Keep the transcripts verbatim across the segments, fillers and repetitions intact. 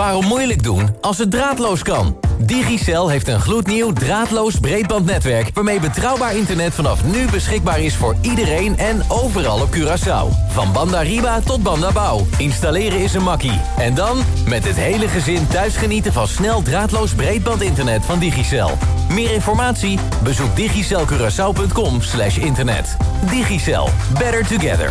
Waarom moeilijk doen als het draadloos kan? Digicel heeft een gloednieuw draadloos breedbandnetwerk... waarmee betrouwbaar internet vanaf nu beschikbaar is voor iedereen en overal op Curaçao. Van Banda Riba tot Banda Bouw. Installeren is een makkie. En dan met het hele gezin thuis genieten van snel draadloos breedbandinternet van Digicel. Meer informatie? Bezoek digicel curaçao punt com slash internet. Digicel. Better together.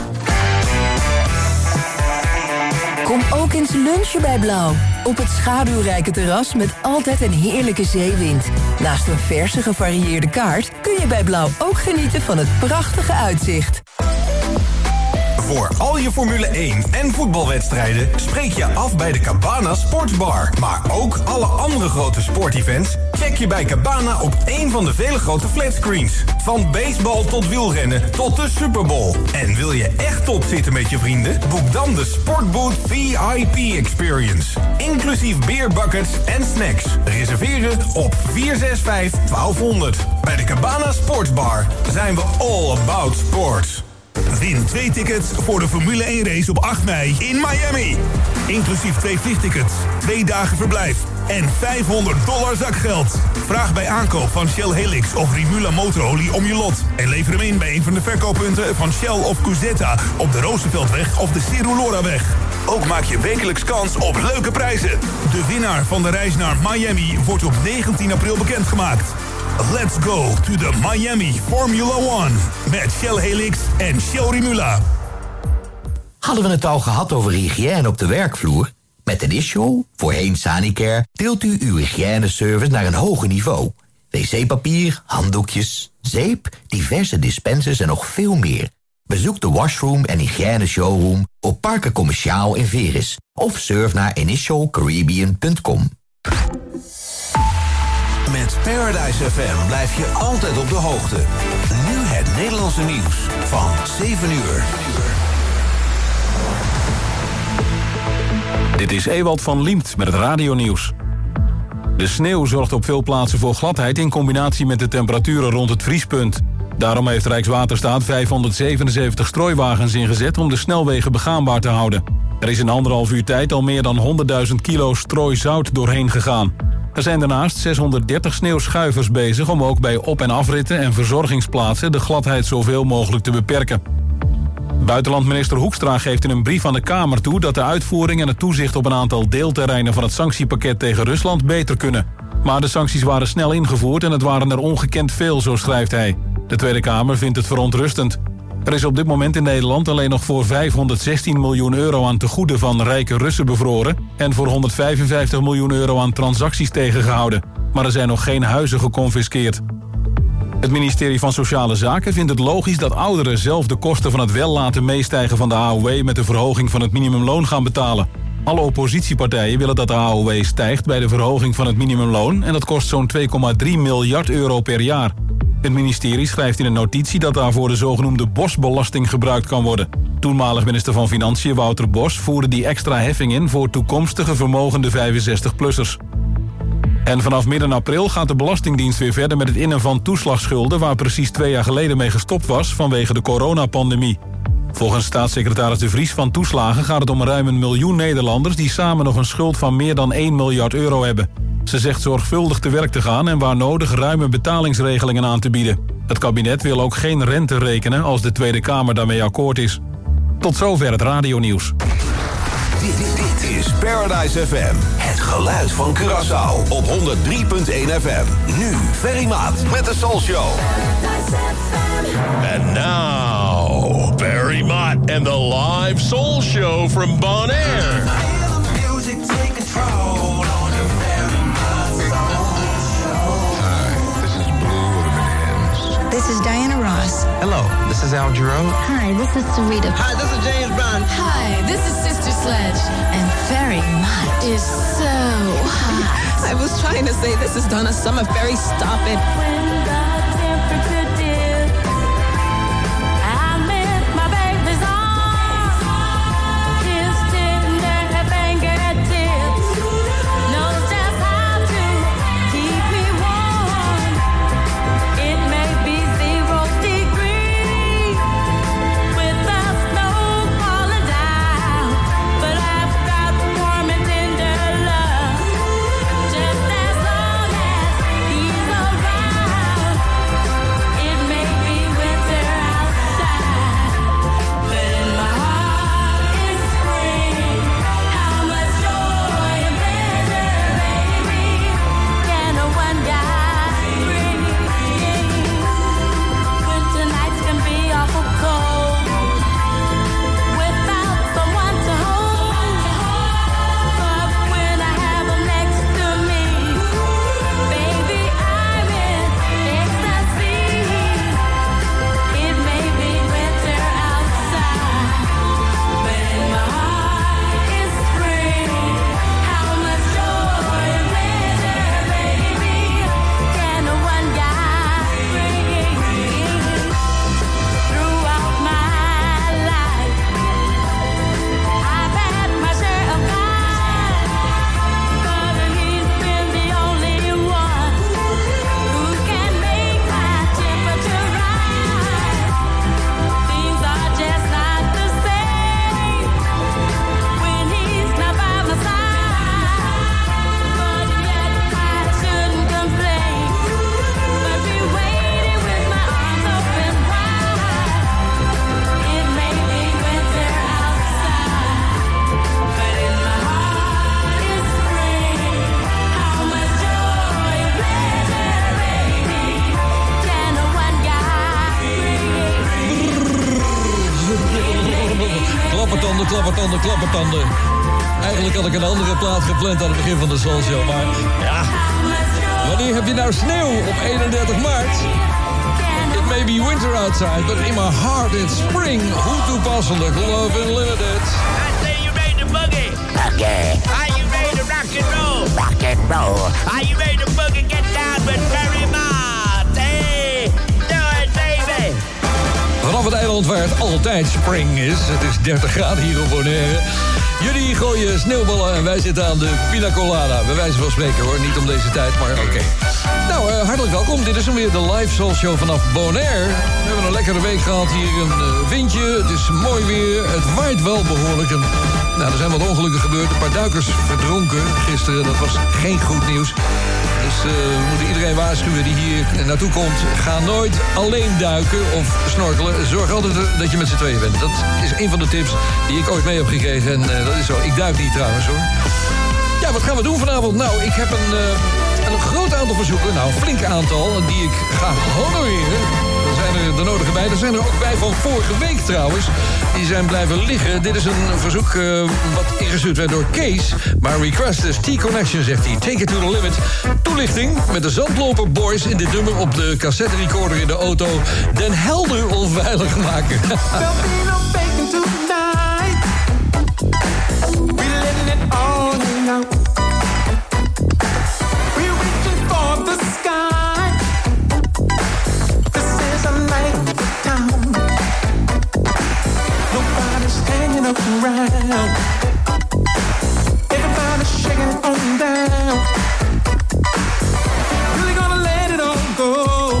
Kom ook eens lunchen bij Blauw. Op het schaduwrijke terras met altijd een heerlijke zeewind. Naast een verse gevarieerde kaart kun je bij Blauw ook genieten van het prachtige uitzicht. Voor al je Formule één en voetbalwedstrijden spreek je af bij de Cabana Sportsbar. Maar ook alle andere grote sportevents check je bij Cabana op één van de vele grote flatscreens. Van baseball tot wielrennen tot de Super Bowl. En wil je echt top zitten met je vrienden? Boek dan de Sportboot V I P Experience. Inclusief beerbuckets en snacks. Reserveren op vier zes vijf twaalf honderd. Bij de Cabana Sportsbar zijn we all about sports. Win twee tickets voor de Formule één race op acht mei in Miami. Inclusief twee vliegtickets, twee dagen verblijf en vijfhonderd dollar zakgeld. Vraag bij aankoop van Shell Helix of Rimula motorolie om je lot. En lever hem in bij een van de verkooppunten van Shell of Cuzetta op de Rooseveltweg of de Cerulora-weg. Ook maak je wekelijks kans op leuke prijzen. De winnaar van de reis naar Miami wordt op negentien april bekendgemaakt. Let's go to the Miami Formula One met Shell Helix en Shell Rimula. Hadden we het al gehad over hygiëne op de werkvloer? Met Initio, voorheen Sanicare, tilt u uw hygiëneservice naar een hoger niveau. Wc-papier, handdoekjes, zeep, diverse dispensers en nog veel meer. Bezoek de washroom en hygiëne showroom op Parken Commerciaal in Veris. Of surf naar initial caribbean punt com. Met Paradise F M blijf je altijd op de hoogte. Nu het Nederlandse nieuws van zeven uur. Dit is Ewald van Liemt met het radionieuws. De sneeuw zorgt op veel plaatsen voor gladheid in combinatie met de temperaturen rond het vriespunt. Daarom heeft Rijkswaterstaat vijfhonderdzevenenzeventig strooiwagens ingezet om de snelwegen begaanbaar te houden. Er is in anderhalf uur tijd al meer dan honderdduizend kilo strooizout doorheen gegaan. Er zijn daarnaast zeshonderddertig sneeuwschuivers bezig om ook bij op- en afritten en verzorgingsplaatsen de gladheid zoveel mogelijk te beperken. Buitenlandminister Hoekstra geeft in een brief aan de Kamer toe dat de uitvoering en het toezicht op een aantal deelterreinen van het sanctiepakket tegen Rusland beter kunnen. Maar de sancties waren snel ingevoerd en het waren er ongekend veel, zo schrijft hij. De Tweede Kamer vindt het verontrustend. Er is op dit moment in Nederland alleen nog voor vijfhonderdzestien miljoen euro aan tegoeden van rijke Russen bevroren en voor honderdvijfenvijftig miljoen euro aan transacties tegengehouden. Maar er zijn nog geen huizen geconfiskeerd. Het ministerie van Sociale Zaken vindt het logisch dat ouderen zelf de kosten van het wel laten meestijgen van de A O W met de verhoging van het minimumloon gaan betalen. Alle oppositiepartijen willen dat de A O W stijgt bij de verhoging van het minimumloon en dat kost zo'n twee komma drie miljard euro per jaar. Het ministerie schrijft in een notitie dat daarvoor de zogenoemde Bosbelasting gebruikt kan worden. Toenmalig minister van Financiën Wouter Bos voerde die extra heffing in voor toekomstige vermogende vijfenzestig-plussers. En vanaf midden april gaat de Belastingdienst weer verder met het innen van toeslagschulden waar precies twee jaar geleden mee gestopt was vanwege de coronapandemie. Volgens staatssecretaris De Vries van Toeslagen gaat het om ruim een miljoen Nederlanders die samen nog een schuld van meer dan één miljard euro hebben. Ze zegt zorgvuldig te werk te gaan en waar nodig ruime betalingsregelingen aan te bieden. Het kabinet wil ook geen rente rekenen als de Tweede Kamer daarmee akkoord is. Tot zover het radionieuws. Dit, dit is Paradise F M. Het geluid van Curaçao op honderd drie komma één F M. Nu Ferry Maat met de Soul Show. And now, Ferry Maat and the live Soul Show from Bonaire. This is Diana Ross. Hello, this is Al Jarreau. Hi, this is Sarita. Hi, this is James Brown. Hi, this is Sister Sledge. And Ferry Mutt is so hot. I was trying to say this is Donna Summer. Ferry, stop it. When the temperature dips, I'm in my baby's arms. His tender fingertips knows just how to keep me warm. It may be zero degrees with the snow falling down, but I've got warm and tender Klappertanden, klappertanden, klappertanden. Eigenlijk had ik een andere plaat gepland aan het begin van de Soul Show, maar ja. Wanneer heb je nou sneeuw op eenendertig maart? It may be winter outside, but in my heart it's spring. Hoe toepasselijk, Love Unlimited. I say you made the boogie. Okay. Are you ready to rock and roll? Rock and roll. Are you ready to boogie? Get down with Barry Mott. Hey, do it, baby. Vanaf het eiland waar het altijd spring is. Het is dertig graden hier op Bonaire. Jullie gooien sneeuwballen en wij zitten aan de pina colada. Bij wijze van spreken hoor, niet om deze tijd, maar oké. Okay. Nou, uh, hartelijk welkom. Dit is hem weer de live Soul Show vanaf Bonaire. We hebben een lekkere week gehad, hier een uh, windje. Het is mooi weer, het waait wel behoorlijk. En, nou, er zijn wat ongelukken gebeurd. Een paar duikers verdronken gisteren, dat was geen goed nieuws. Dus uh, we moeten iedereen waarschuwen die hier naartoe komt. Ga nooit alleen duiken of snorkelen. Zorg altijd dat je met z'n tweeën bent. Dat is een van de tips die ik ooit mee heb gekregen. En uh, dat is zo. Ik duik niet trouwens hoor. Ja, wat gaan we doen vanavond? Nou, ik heb een, uh, een groot aantal verzoeken. Nou, een flink aantal die ik ga honoreren. Er zijn er de nodige bij. Er zijn er ook bij van vorige week trouwens. Die zijn blijven liggen. Dit is een verzoek uh, wat ingestuurd werd door Kees. Maar request is T-Connection, zegt hij. Take it to the limit. Toelichting met de Zandloper Boys in dit nummer op de cassette recorder in de auto. Den Helder onveilig maken. Around. Everybody's shaking it on down. Really gonna let it all go.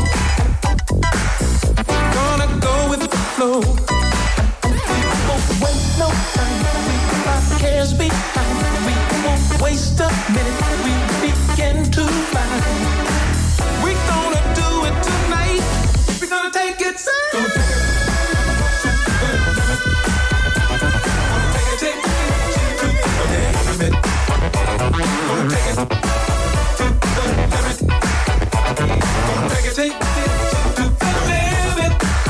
Gonna go with the flow. We won't waste no time. We put our cares behind. We won't waste a minute. We begin to fly. We're gonna do it tonight. We're gonna take it serious. Gonna take it to the limit. Gonna take it, take it to the limit.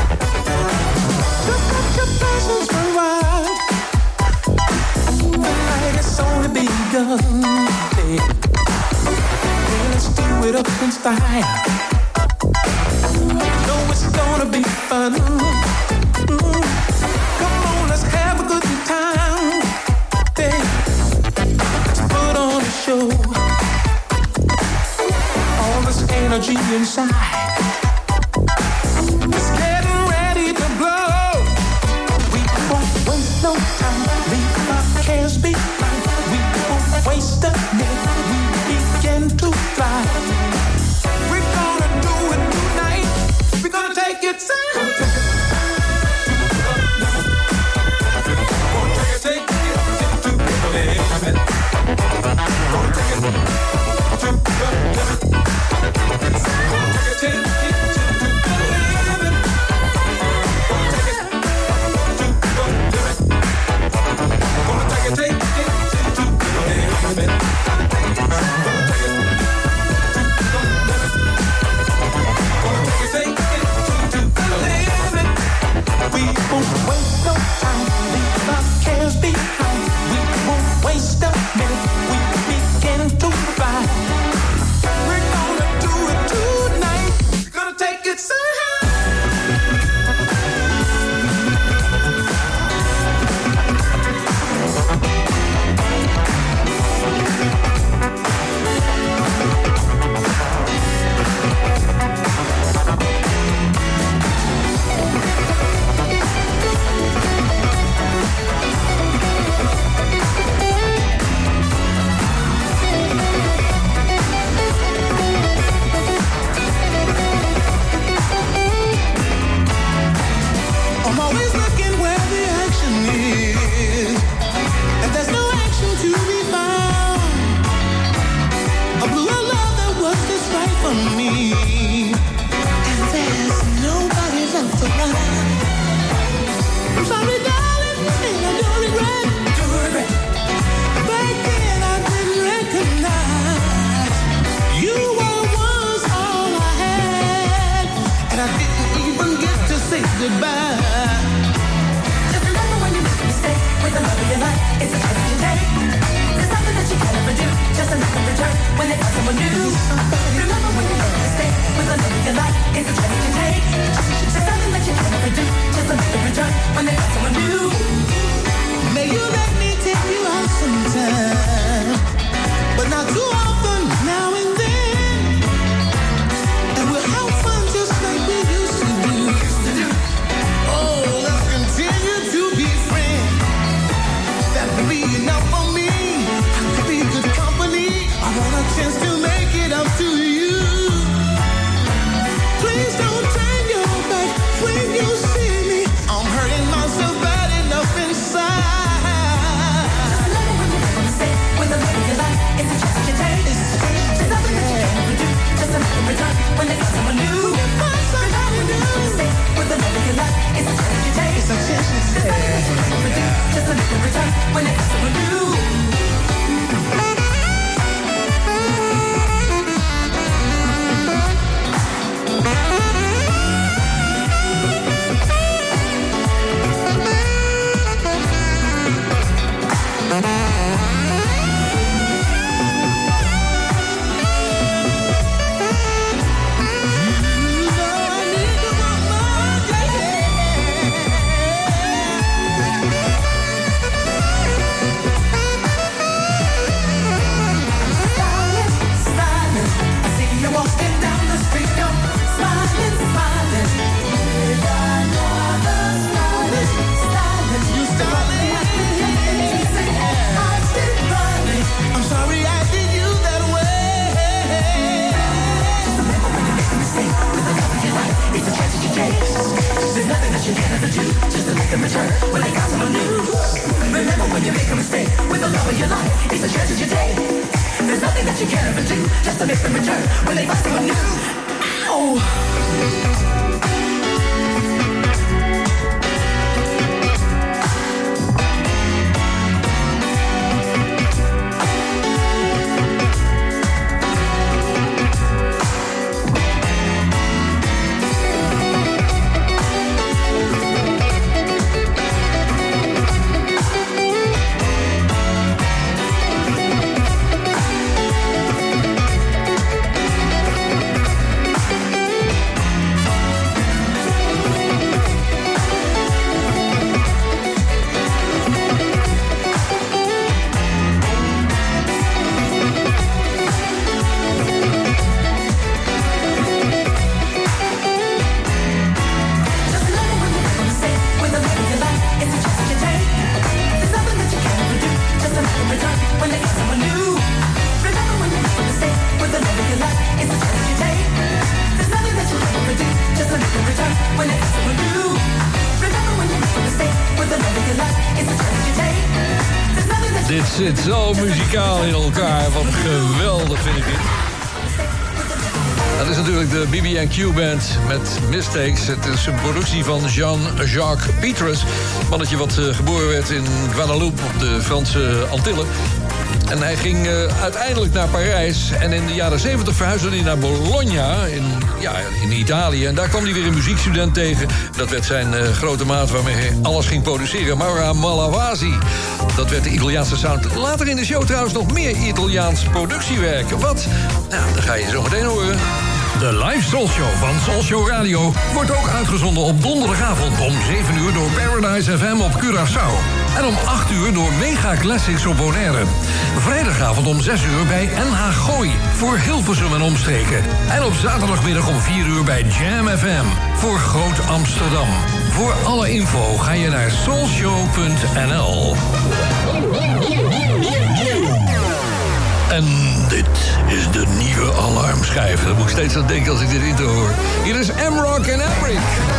Just let your passions run wild. The night has only begun. Yeah. Yeah, let's do it up in style. You know it's gonna be fun. Mm. Come on, let's have a good time. Yeah. Show all this energy inside. It's getting ready to blow. We won't waste no time. Leave our cares behind. We won't waste a minute. We begin to fly. We're gonna do it tonight. We're gonna take it serious. Gonna take it, take it to the limit. Gonna take it to the limit. Gonna take it, take it. can return when they got someone new. Dit zit zo muzikaal in elkaar. Wat geweldig vind ik dit. Dat is natuurlijk de B B and Q Band met Mistakes. Het is een productie van Jean-Jacques Petrus. Mannetje wat uh, geboren werd in Guadeloupe op de Franse Antillen. En hij ging uh, uiteindelijk naar Parijs. En in de jaren zeventig verhuisde hij naar Bologna in, ja, in Italië. En daar kwam hij weer een muziekstudent tegen. Dat werd zijn uh, grote maat waarmee hij alles ging produceren. Maura Malavasi. Dat werd de Italiaanse sound. Later in de show trouwens nog meer Italiaans productiewerk. Wat? Nou, dat ga je zo meteen horen. De live Soul Show van Soul Show Radio wordt ook uitgezonden op donderdagavond om zeven uur door Paradise F M op Curaçao. En om acht uur door Mega Classics op Bonaire. Vrijdagavond om zes uur bij N H Gooi voor Hilversum en omstreken. En op zaterdagmiddag om vier uur bij Jam F M voor Groot Amsterdam. Voor alle info ga je naar soulshow punt n l. En dit is de nieuwe alarmschijf. Daar moet ik steeds aan denken als ik dit intro hoor. Hier is M-Rock en Emrick.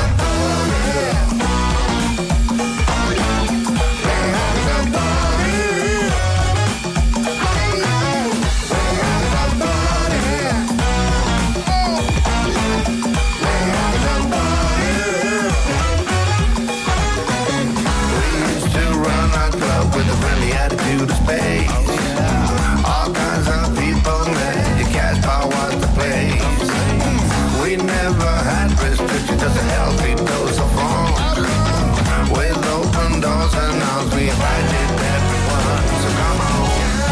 Just a healthy dose of fun. With open doors and arms, we invited everyone. So come on.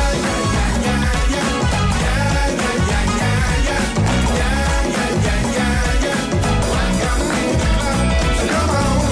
So come on.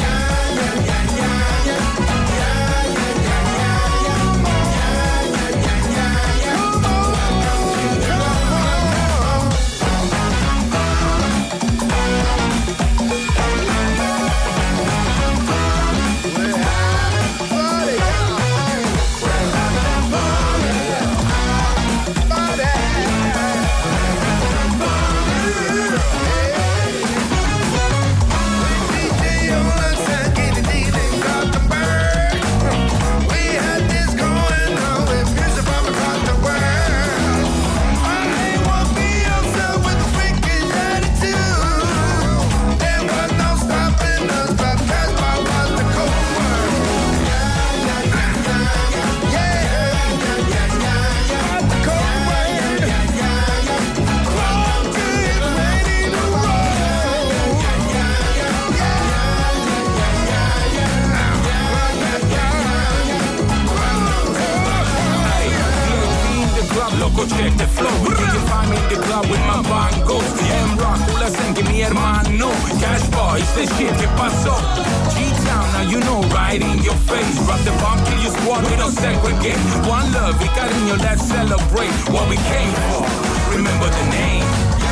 go check the flow. You can find me in the club with my bongos. M-Rock, la que mi hermano. Cash boy, say shit, que pasó? G-Town, now you know, right in your face. Rock the bomb, kill your squad, we don't segregate. One love, y cariño, let's celebrate what we came for. Remember the name.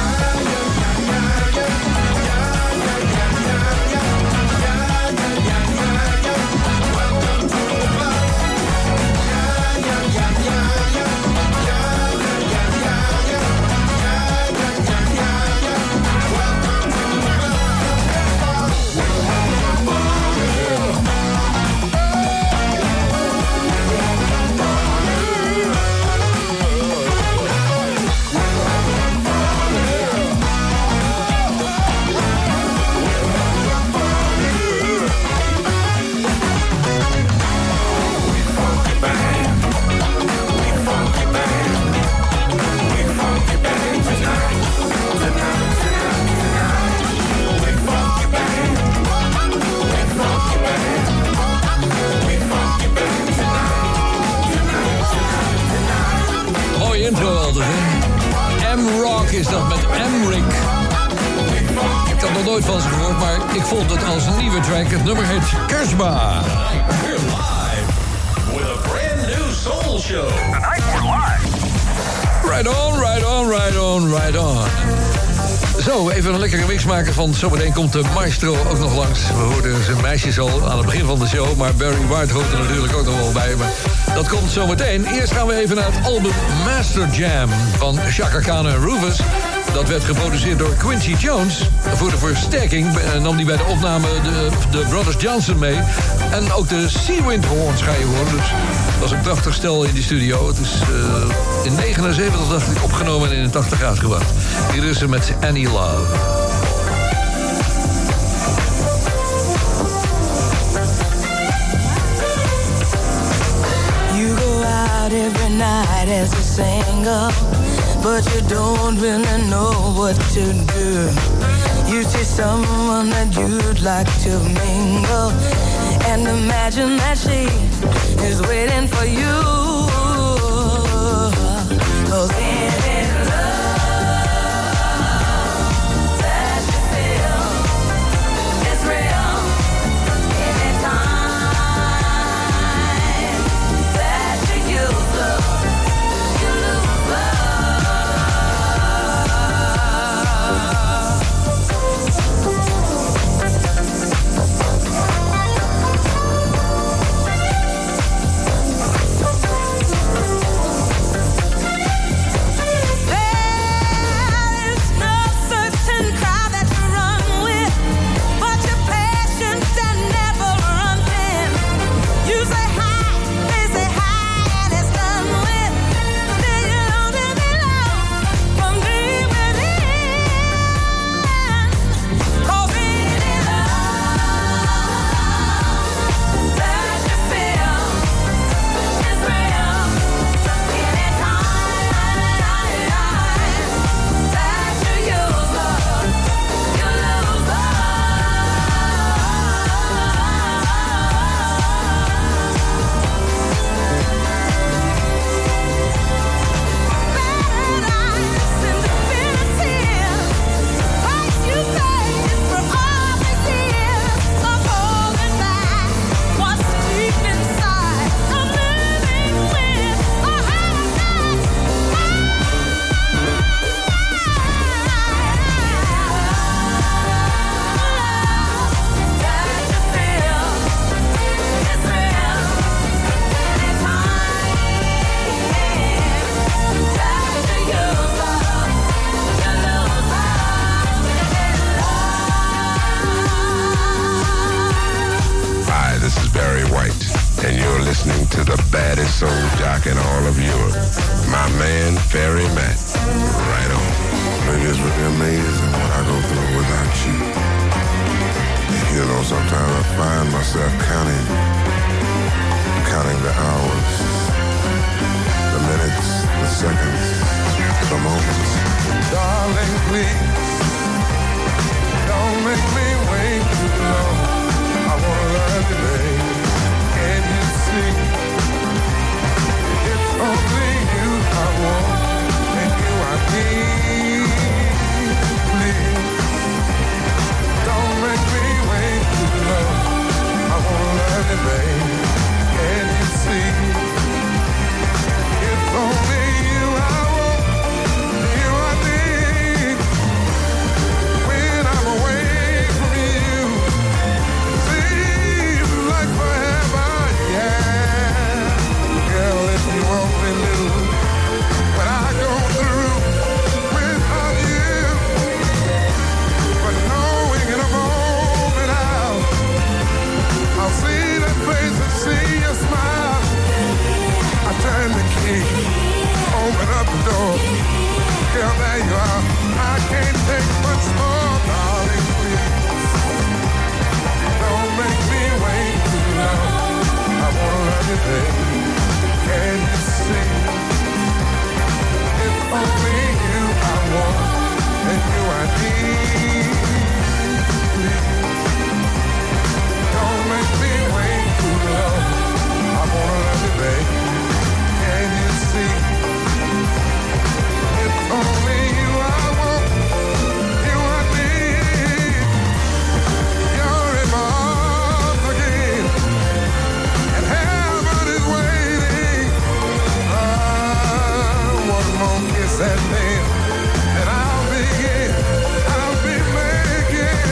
M-Rock is dat met M-Rick. Ik had nog nooit van ze gehoord, maar ik vond het als een nieuwe track. Het nummer heet Kersba. We're live with a brand new soul show. Tonight we're live. Right on, right on, right on, right on. Zo, even een lekkere mix maken van zometeen komt de maestro ook nog langs. We hoorden zijn meisjes al aan het begin van de show, maar Barry White hoort er natuurlijk ook nog wel bij. Maar dat komt zometeen. Eerst gaan we even naar het album Master Jam van Chaka Khan en Rufus. Dat werd geproduceerd door Quincy Jones. Voor de versterking nam hij bij de opname de, de Brothers Johnson mee. En ook de Seawind Horns ga je horen. Dus dat was een prachtig stel in die studio. Het is uh, in negenenzeventig dacht ik opgenomen en in tachtig uitgebracht. Hier is ze met Any Love. You go out every night as a singer, but you don't really know what to do. You see someone that you'd like to mingle, and imagine that she is waiting for you. 'Cause any love that you feel is real. Anytime that you use love, you lose love. soul jock in all of Europe. My man, Ferry Matt. Right on. Maybe it's really amazing what I go through without you. You know, sometimes I find myself counting, counting the hours, the minutes, the seconds, the moments. Darling, please, don't make me wait too long. I wanna learn today. Can you see? It's only you I want. me, baby. Can you see? It's only you I want, and you I need. Please, don't make me wait too long. I wanna love you, baby. Can you see? It's only you I want, you I need. You're in my arms again, and heaven is waiting. Ah, one more kiss and then, and I'll begin, I'll be making,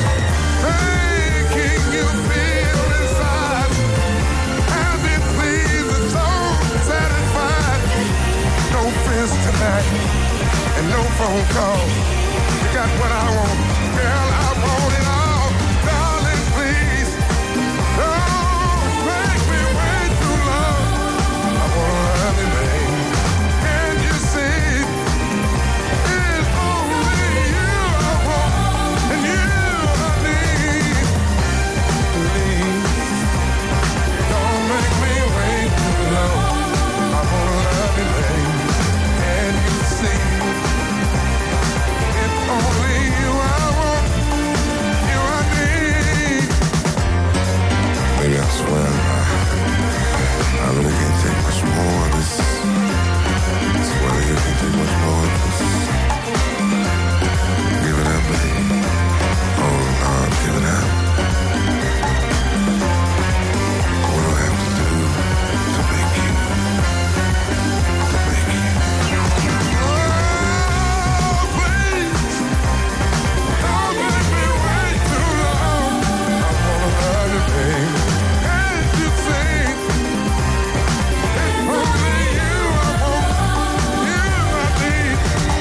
making you feel inside. Happy, pleased, and so satisfied. No friends tonight, and no phone call. You got what I want, girl, I want it all. Darling, please, don't make me wait too long. I wanna love you, baby. Can you see? It's only you I want, and you I need. Please, don't make me wait too long. I wanna love you, baby. Can you see? It's only you I want, you I need. Baby, I swear, I really can't take much more of this. I swear you can't take much more of this. Give it up, baby. Oh, Lord, give it up. What do I have to do to make you? To make you? Oh, please, don't make me wait too long. I wanna love you, baby. Can't you see? It's only you I want, you I need.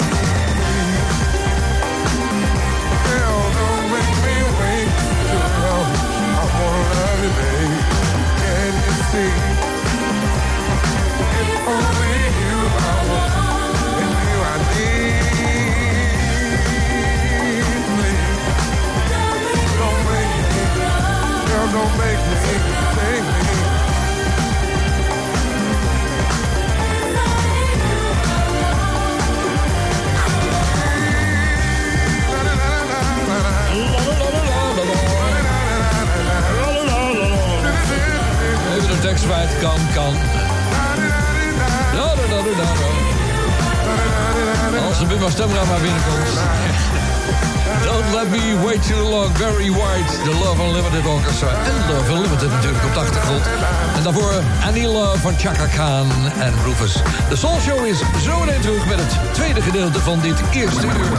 Girl, don't make me wait too long. I wanna love you, baby. Can you see? It's only you I want, and you I need. Please, don't make me, girl, don't make me, make me. Even de tekst kwijt, kan, kan. Da, da, da, da, da. Als de Bimba Stemra maar binnenkomt. Don't let me wait too long. Barry White, The Love Unlimited Orchestra. En Love Unlimited natuurlijk op de achtergrond. En daarvoor Annie Love van Chaka Khan en Rufus. De Soul Show is zo meteen terug met het tweede gedeelte van dit eerste uur.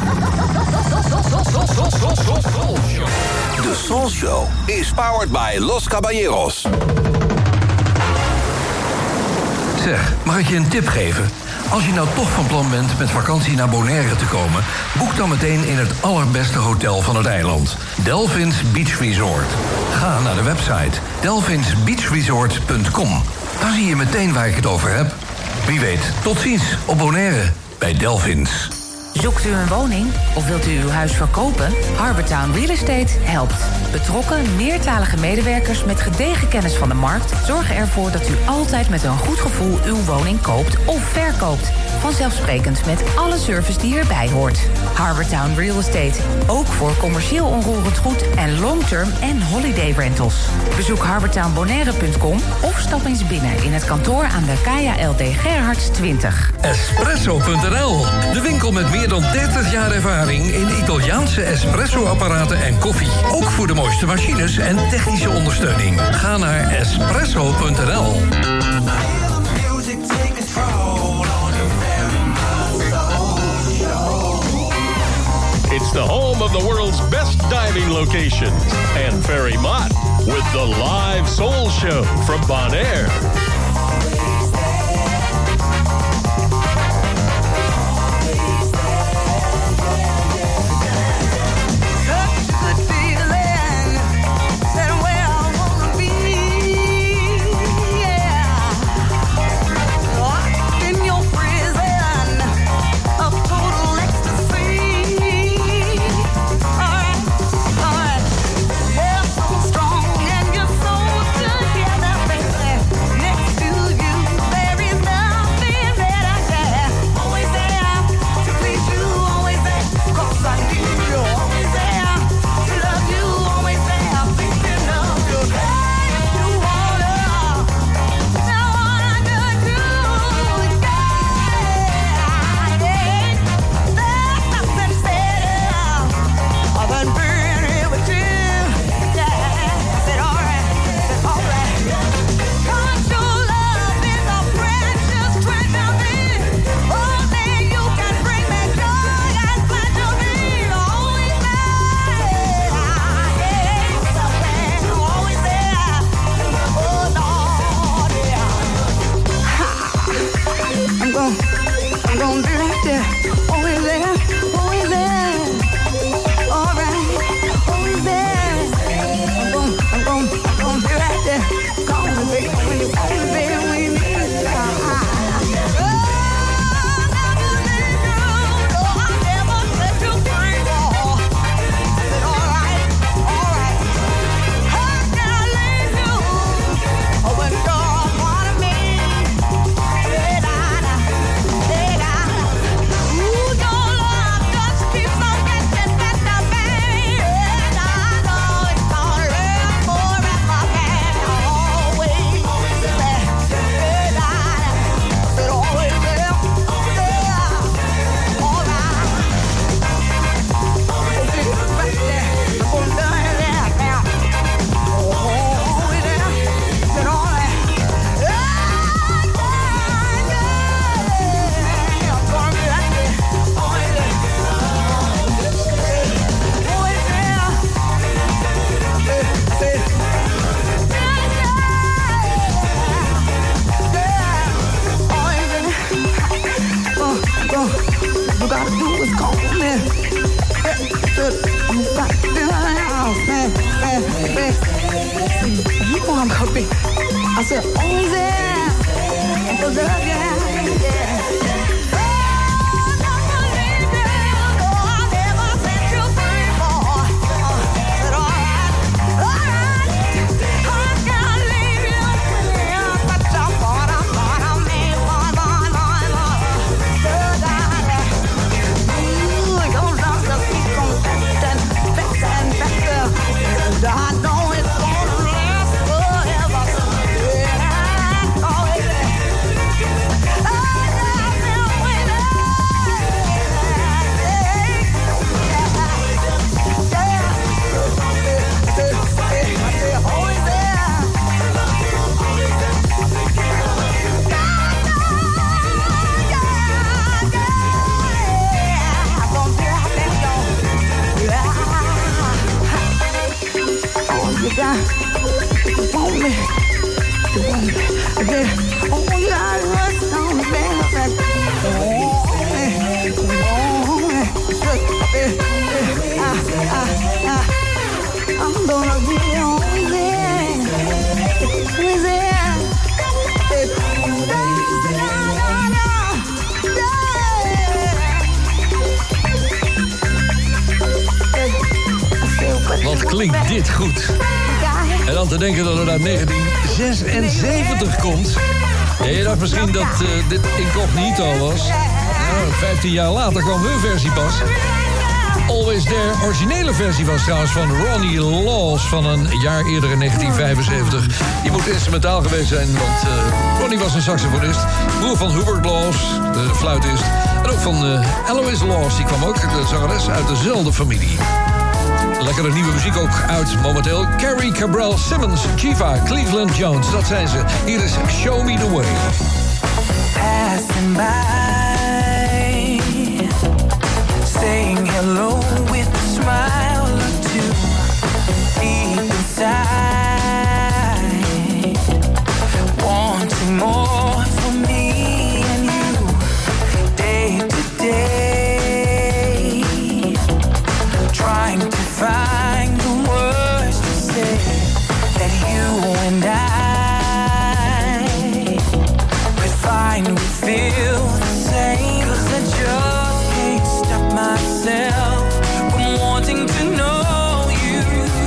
De Soul Show is powered by Los Caballeros. Zeg, mag ik je een tip geven? Als je nou toch van plan bent met vakantie naar Bonaire te komen, boek dan meteen in het allerbeste hotel van het eiland. Delphins Beach Resort. Ga naar de website delphins beach resort punt com. Dan zie je meteen waar ik het over heb. Wie weet, tot ziens op Bonaire bij Delphins. Zoekt u een woning of wilt u uw huis verkopen? Harbortown Real Estate helpt. Betrokken, meertalige medewerkers met gedegen kennis van de markt zorgen ervoor dat u altijd met een goed gevoel uw woning koopt of verkoopt. Vanzelfsprekend met alle service die erbij hoort. Harbortown Real Estate. Ook voor commercieel onroerend goed en long-term en holiday rentals. Bezoek harbortown bonaire punt com of stap eens binnen in het kantoor aan de K J L D Gerhards twintig. Espresso punt n l. De winkel met meer dan dertig jaar ervaring in Italiaanse espresso-apparaten en koffie. Ook voor de mooiste machines en technische ondersteuning. Ga naar espresso punt n l. It's the home of the world's best diving locations. And Ferry Mott with the live Soul Show from Bonaire. Strong and you're so together, baby. I'm gonna be. I said, always there. For love, yeah, yeah. I know it's gonna last forever. Yeah, oh yeah. I love you. Wat klinkt dit goed? En dan te denken dat het uit negentien zesenzeventig komt. En je dacht misschien dat uh, dit incognito was. Nou, vijftien jaar later kwam hun versie pas. Always There, originele versie was trouwens van Ronnie Laws van een jaar eerder in negentien vijfenzeventig. Die moet instrumentaal geweest zijn, want uh, Ronnie was een saxofonist. Broer van Hubert Laws, de fluitist. En ook van uh, Eloise Laws, die kwam ook, de zangeres, uit dezelfde familie. Lekkere nieuwe muziek ook uit momenteel. Carrie Cabral Simmons, Chiva, Cleveland Jones, dat zijn ze. Hier is Show Me The Way. Passing by, saying hello with a smile or two. Deep inside, wanting more for me and you. Day to day, trying to find the words to say that you and I could find we feel the same. 'Cause I just can't stop myself from wanting to know you,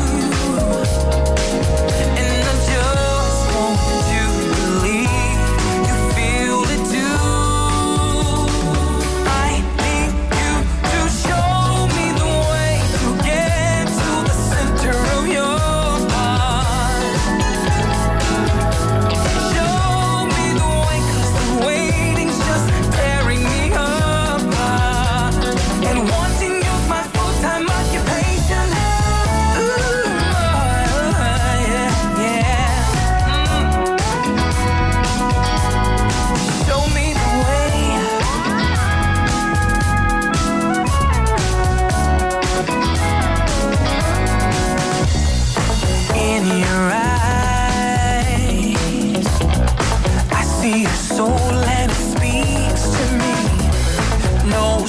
and I just want to believe you feel it too. I need you to show me the way to get to the center of your heart. Show me the way, 'cause the waiting's just tearing me apart. And wanting you's my full-time occupation. Ooh, yeah, yeah. Mm. Show me the way. In your eyes, I see your soul and it speaks to me. No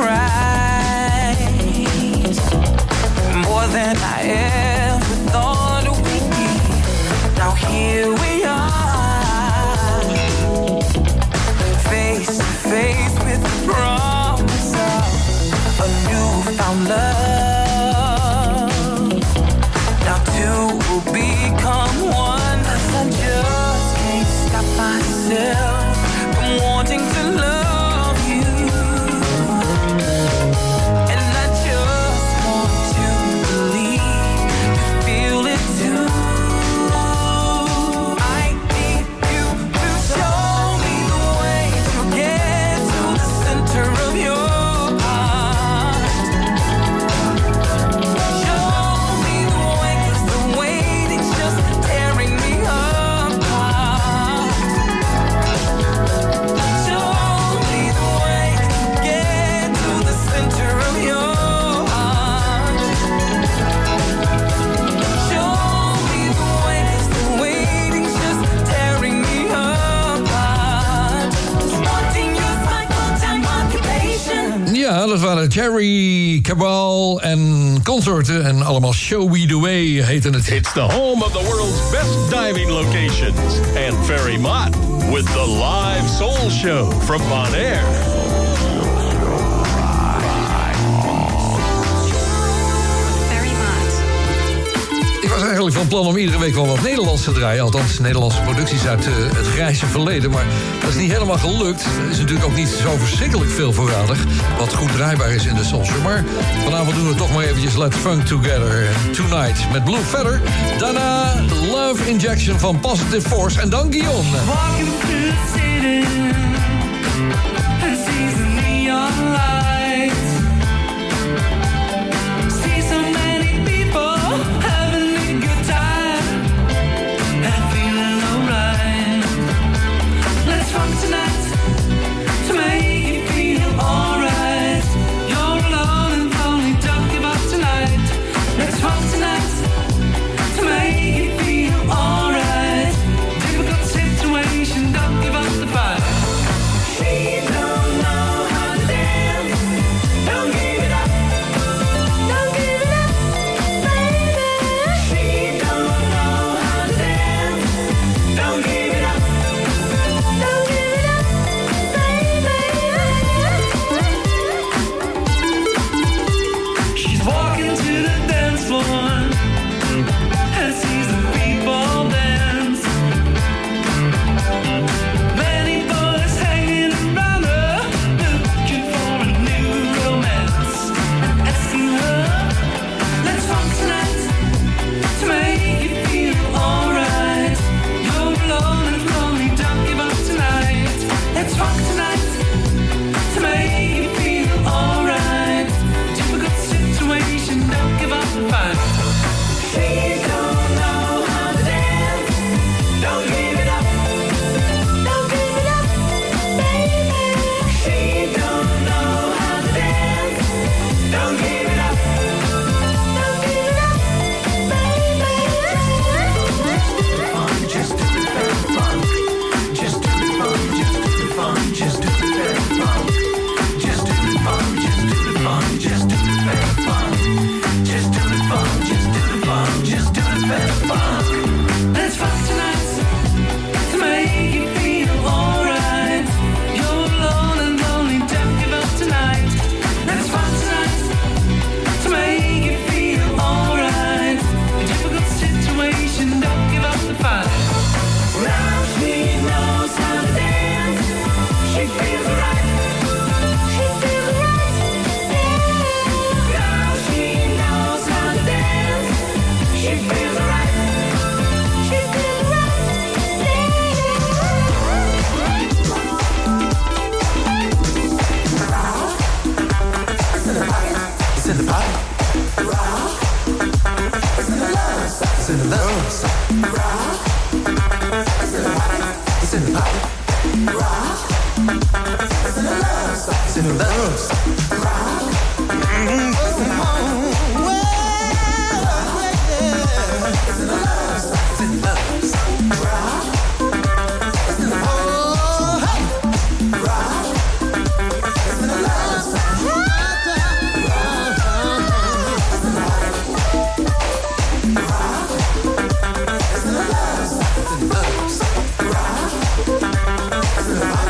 surprise, more than I ever thought we'd be. Now here we are, face to face with the promise of a newfound love. Now two will become one. 'Cause I just can't stop myself from wanting to love you, and I just want to believe you feel it too. I dat waren Jerry Cabal en consorten. En allemaal Show Me The Way heette het. It's the home of the world's best diving locations. And Ferry Mott with the live soul show from Bonaire. Ik was eigenlijk van plan om iedere week wel wat Nederlands te draaien. Althans, Nederlandse producties uit uh, het grijze verleden. Maar dat is niet helemaal gelukt. Er is natuurlijk ook niet zo verschrikkelijk veel voorradig. Wat goed draaibaar is in de soulshow. Maar vanavond doen we toch maar eventjes Let's Funk Together Tonight met Blue Feather. Daarna Love Injection van Positive Force. En dan Guillaume. Walking through the city and sees the neon lights. See so many people having a good time and feeling alright. Let's funk tonight to make you feel alright. You're alone and lonely, don't give up tonight. Let's funk tonight to make you feel alright. Difficult situation, don't give up the fight. She don't know how to dance. Don't give it up. Don't give it up, baby. She don't know how to dance. Don't give it up. Don't give it up, baby. She's walking to the dance floor and sees the people dance. Many boys hanging around her, looking for a new romance. Asking her, let's funk tonight to make you feel alright. You're alone and lonely, don't give up tonight. Let's funk tonight to make you feel alright. Difficult situation, don't give up the fight. She don't know how to dance. Don't give it up. Don't give it up, baby. She don't know how to dance. Don't give it up. Don't give it up, baby. Just do the funk. Just do the funk. Just do the funk. Just do the funk. Just do the funk. Just do the funk. Just do the funk. Just do the funk. Just do the funk. Just do the funk. Let's funk tonight to make you feel alright. You're alone and lonely, don't give up tonight. Let's funk tonight to make you feel alright. A difficult situation, don't give up the fight. Now she knows how to dance. She feels alright. She feels alright. Yeah. Now she knows how to dance. She feels alright. She feels alright. It's in the body. It's in the lungs. It's in the lungs. It's in the body. It's in the lungs. It's in the lungs. Mm-hmm. It's in the home. It's in the lungs. It's in the lungs. It's in the home. It's in the lungs. It's in the lungs.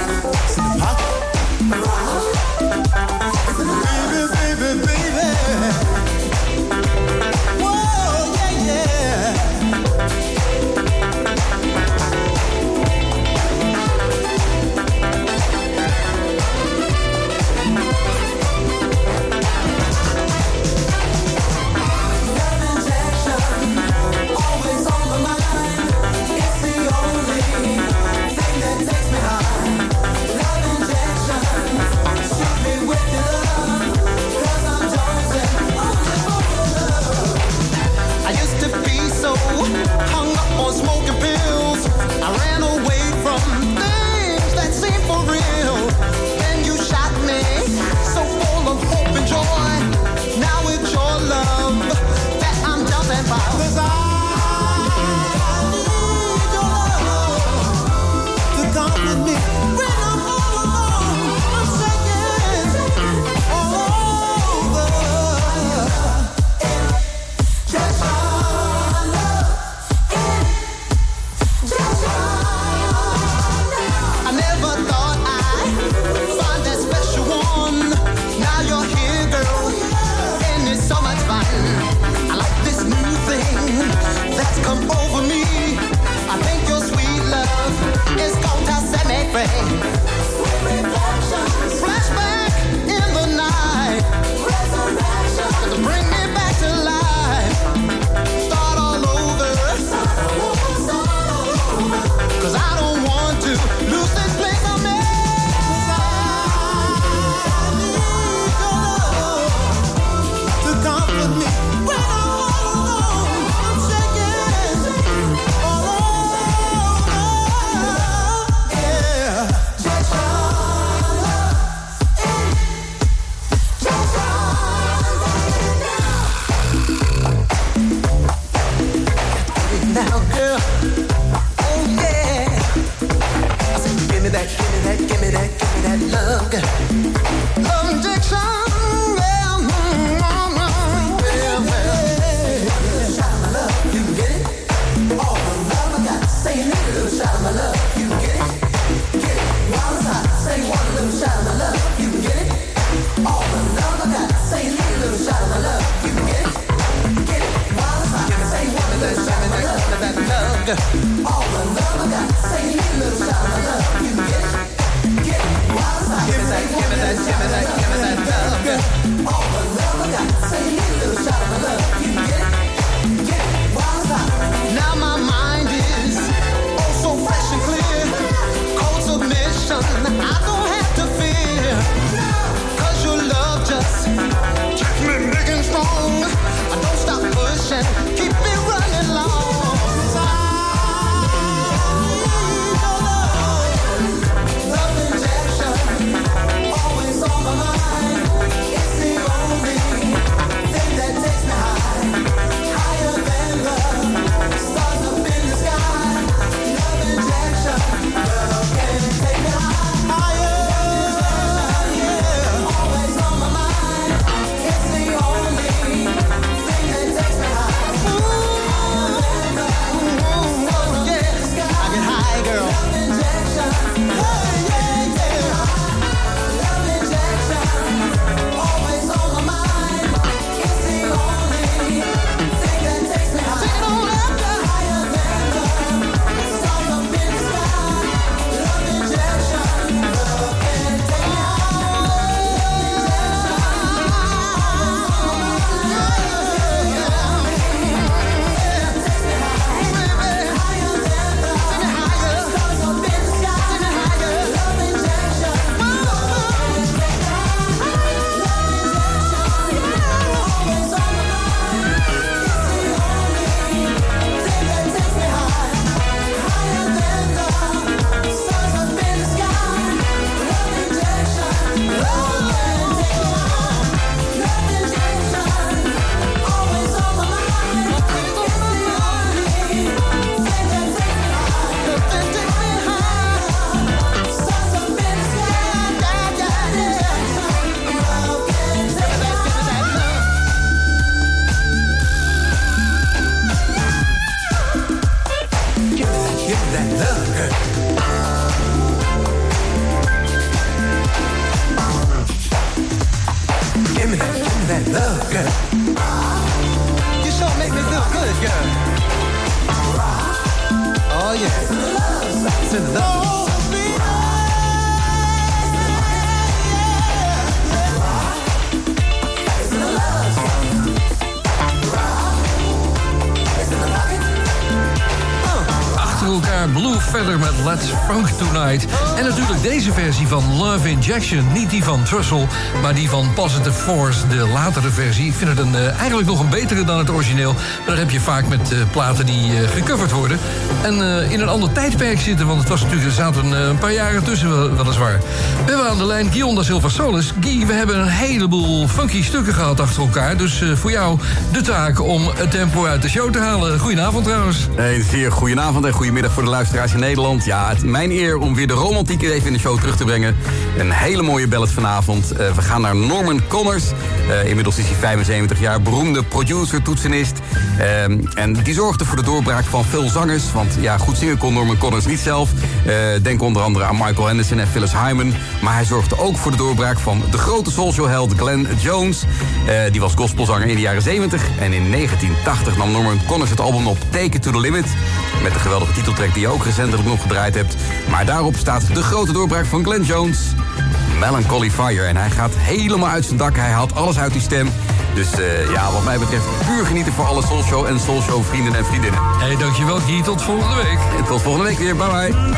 Verder met Let's Funk Tonight. En natuurlijk deze versie van Love Injection. Niet die van Trussell, maar die van Positive Force, de latere versie. Ik vind het een, uh, eigenlijk nog een betere dan het origineel. Maar dat heb je vaak met uh, platen die uh, gecoverd worden. En uh, in een ander tijdperk zitten, want het was natuurlijk, er zaten uh, een paar jaren tussen wel, weliswaar. We hebben aan de lijn Guy da Silva Solis. Guy, we hebben een heleboel funky stukken gehad achter elkaar. Dus uh, voor jou de taak om het tempo uit de show te halen. Goedenavond trouwens. Hey, zeer goedenavond en goedemiddag voor de luisteraars in Nederland. Ja, het is mijn eer om weer de romantiek even in de show terug te brengen. Een hele mooie ballad vanavond. Uh, we gaan naar Norman Connors. Uh, inmiddels is hij vijfenzeventig jaar, beroemde producer, toetsenist. Uh, en die zorgde voor de doorbraak van veel zangers. Want ja, goed zingen kon Norman Connors niet zelf. Uh, denk onder andere aan Michael Henderson en Phyllis Hyman. Maar hij zorgde ook voor de doorbraak van de grote soulshowheld Glenn Jones. Uh, die was gospelzanger in de jaren zeventig. En in negentien tachtig nam Norman Connors het album op Take It to the Limit. Met de geweldige titeltrack die je ook recentelijk nog gedraaid hebt. Maar daarop staat de grote doorbraak van Glenn Jones, Melancholy Fire. En hij gaat helemaal uit zijn dak. Hij haalt alles uit die stem. Dus uh, ja, wat mij betreft puur genieten voor alle Soulshow en Soulshow vrienden en vriendinnen. Hey, dankjewel Guy. Tot volgende week. En tot volgende week weer. Bye bye.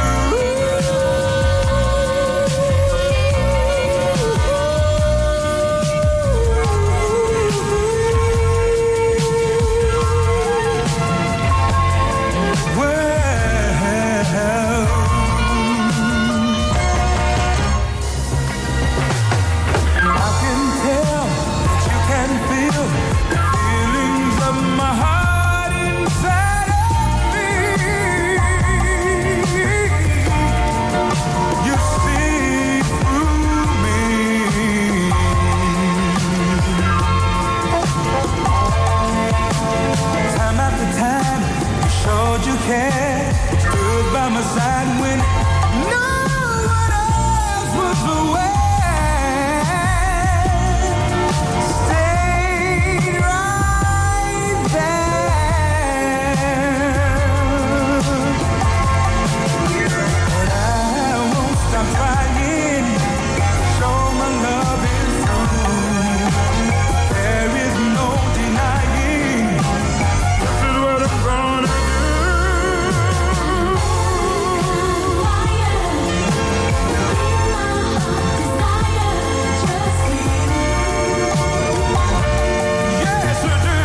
Heart inside of me. when no one else was aware. Stayed right there. But I won't stop trying to show my love is true. There is no denying this is what I'm gonna do. Yes, I do.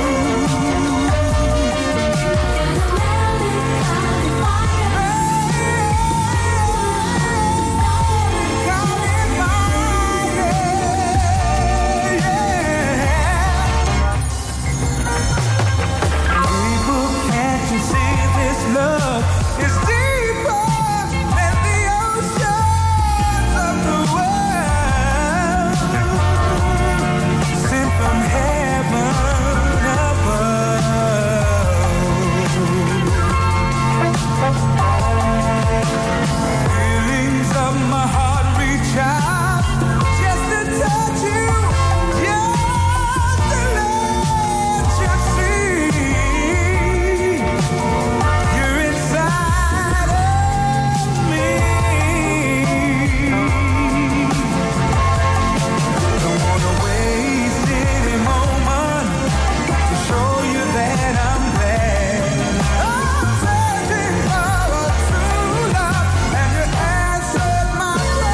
People, can't you see this love is deeper than the oceans of the world, sent from heaven above. Feelings of my heart reach out just to touch you, just to let you see you're inside of me. Don't wanna waste any moment to show you that I'm glad. I'm searching for a true love, and you answered my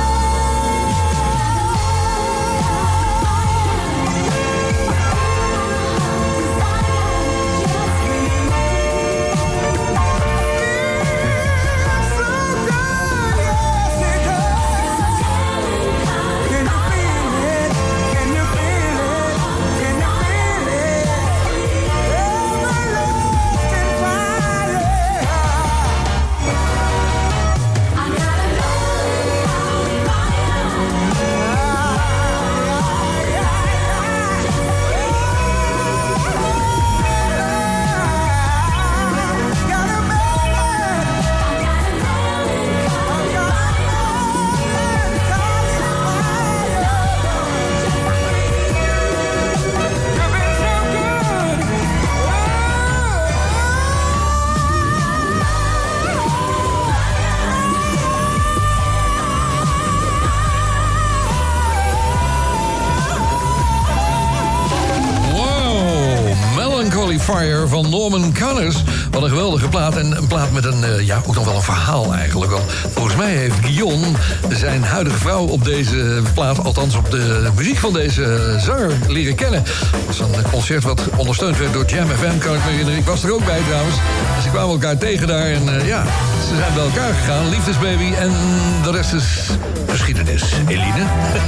Fire van Norman Connors. Wat een geweldige plaat. En een plaat met een, uh, ja, ook nog wel een verhaal eigenlijk. Want volgens mij heeft Guillaume zijn huidige vrouw op deze plaat, althans op de muziek van deze zanger, leren kennen. Dat is een concert wat ondersteund werd door Jam F M, kan ik me herinneren. Ik was er ook bij trouwens. Ze kwamen elkaar tegen daar en uh, ja, ze zijn bij elkaar gegaan. Liefdesbaby en de rest is geschiedenis. Eline?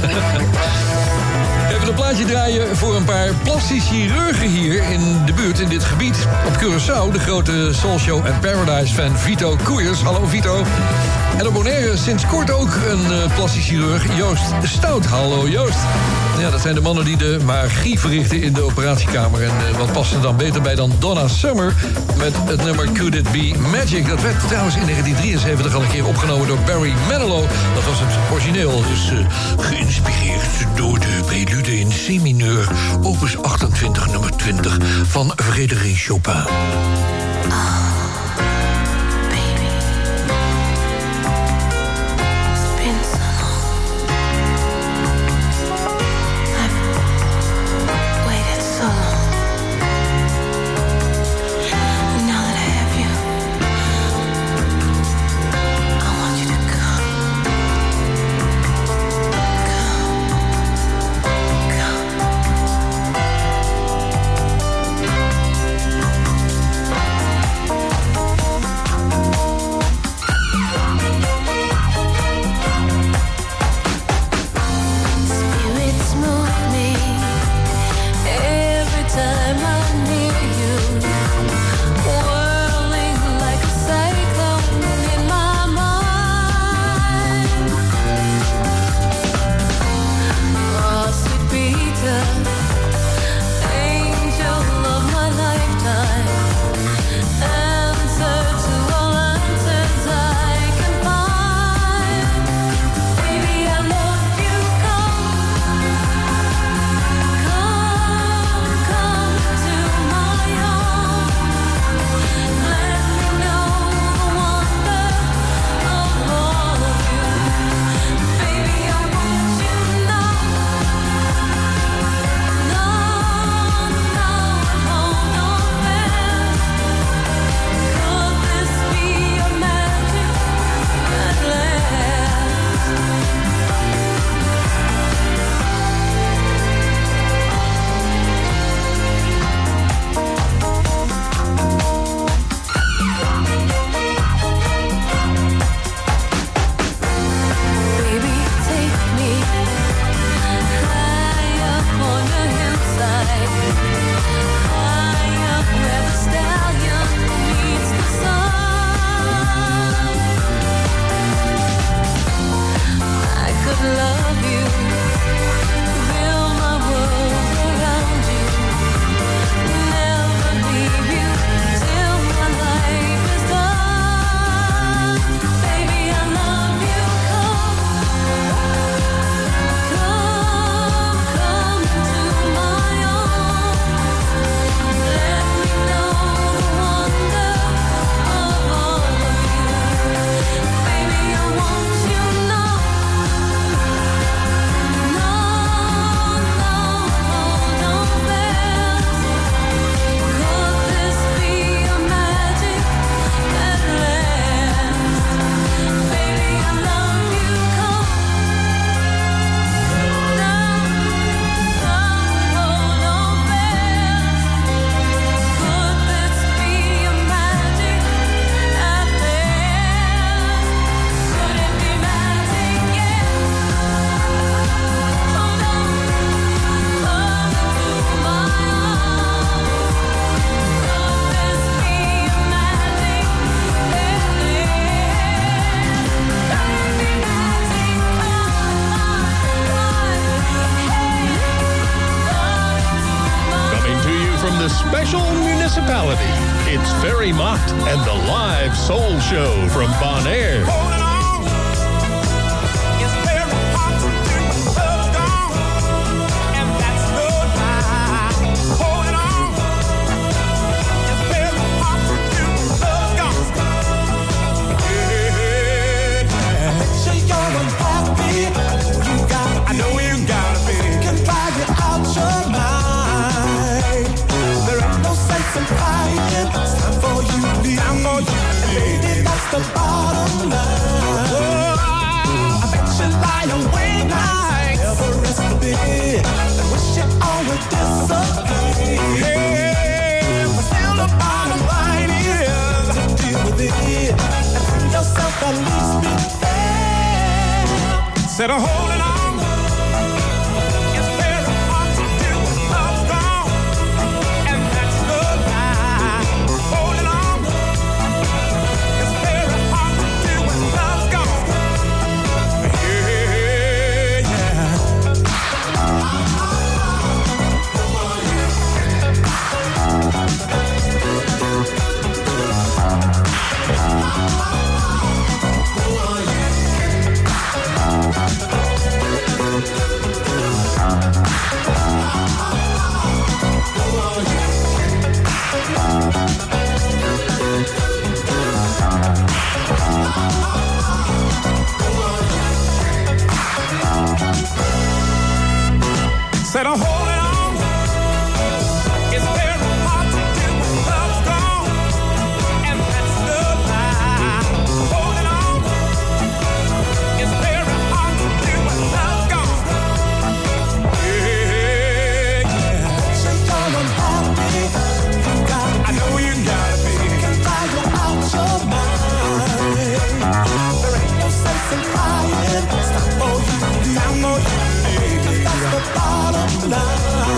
Even een plaatje draaien voor een paar plastisch chirurgen hier in de buurt, in dit gebied. Op Curaçao, de grote Soulshow en Paradise-fan Vito Koeiers. Hallo Vito. En op Bonaire sinds kort ook een uh, plastisch chirurg, Joost Stout. Hallo Joost. Ja, dat zijn de mannen die de magie verrichten in de operatiekamer. En uh, wat past er dan beter bij dan Donna Summer met het nummer Could It Be Magic. Dat werd trouwens in negentien drieënzeventig al een keer opgenomen door Barry Manilow. Dat was het origineel, dus uh, geïnspireerd door de prelude in C-mineur, opus achtentwintig, nummer twintig van Frédéric Chopin. Come, come. municipality. It's Ferry Mott and the Live Soul Show from Bonaire. The bottom line. Oh, I bet you lie awake nights, never rest a bit. I wish it all would disappear. Yeah, but still the bottom line is to deal with it and bring yourself at least be fair. Said a holding on. It's very hard to do when love's gone, and that's the lie. Holding on. Said I'm holding on. It's very hard to do when love's gone, and that's the lie. Holding on. It's very hard to do when love's gone. Yeah, yeah. So you're unhappy. You got I know you gotta be. Can fly you out your mind. There ain't no sense in crying. Stop for you. Stop for you. That's the bottom line.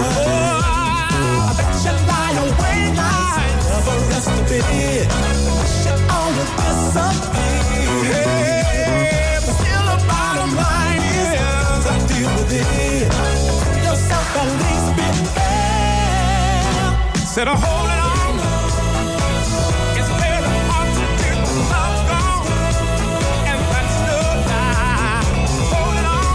I bet you lie awake nights, never rest a bit. Wish it all would disappear. Yeah, but still the bottom line is I deal with it. Put yourself at least be fair. Said I hold it on. It's very hard to do when love's gone, and that's the lie. Hold it on.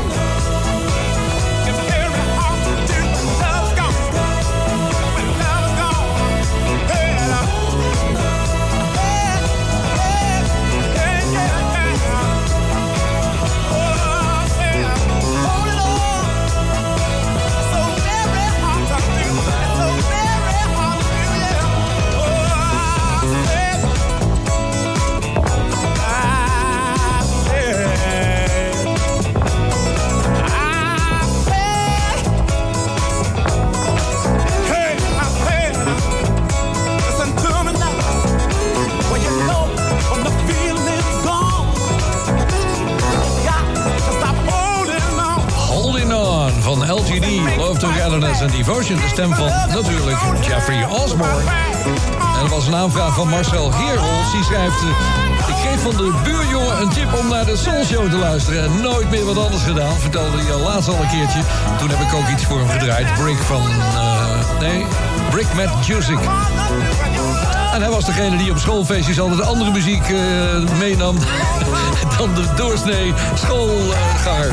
L T D, Love Togetherness and Devotion. De stem van natuurlijk Jeffrey Osborne. En dat was een aanvraag van Marcel Heerholz. Die schrijft: uh, ik kreeg van de buurjongen een tip om naar de Soul Show te luisteren. En nooit meer wat anders gedaan. Vertelde hij al laatst al een keertje. Toen heb ik ook iets voor hem gedraaid. Brick van... Uh, nee, Brick Matt Music. En hij was degene die op schoolfeestjes altijd andere muziek uh, meenam dan de doorsnee schoolganger.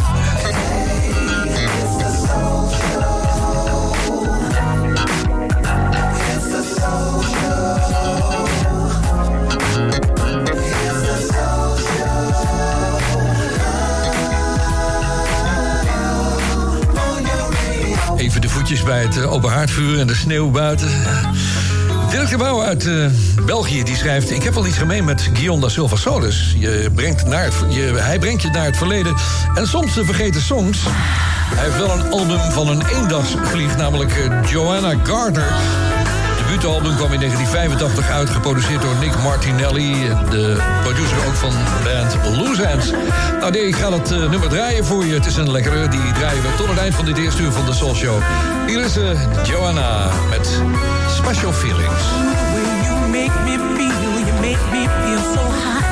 Even de voetjes bij het uh, open haardvuur en de sneeuw buiten. Dirk de Bouw uit uh, België die schrijft: ik heb wel iets gemeen met Guillaume da Silva Solis. Je brengt naar het, je, hij brengt je naar het verleden en soms de vergeten songs. Hij heeft wel een album van een eendagsvlieg, namelijk uh, Joanna Gardner. Het debuutalbum kwam in negentien vijfentachtig uit, geproduceerd door Nick Martinelli, de producer ook van de band Loose Ends. Nou nee, ik ga dat uh, nummer draaien voor je. Het is een lekkere, die draaien we tot het eind van dit eerste uur van de Soul Show. Hier is uh, Joanna met Special Feelings. You make me feel, you make me feel so high.